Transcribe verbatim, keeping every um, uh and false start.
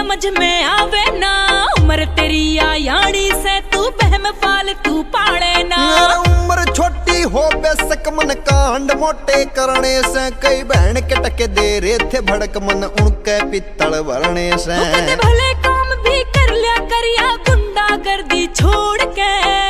समझ में आवे ना, उम्र तेरी आयाड़ी से तू बहम फालतू पाले ना। उम्र छोटी हो बेशक मन कांड मोटे करने से, कई बहन के टके दे रहे थे भड़क मन उनके पित्तल भरने से। भले काम भी कर लिया करिया गुंडा गर्दी छोड़ के।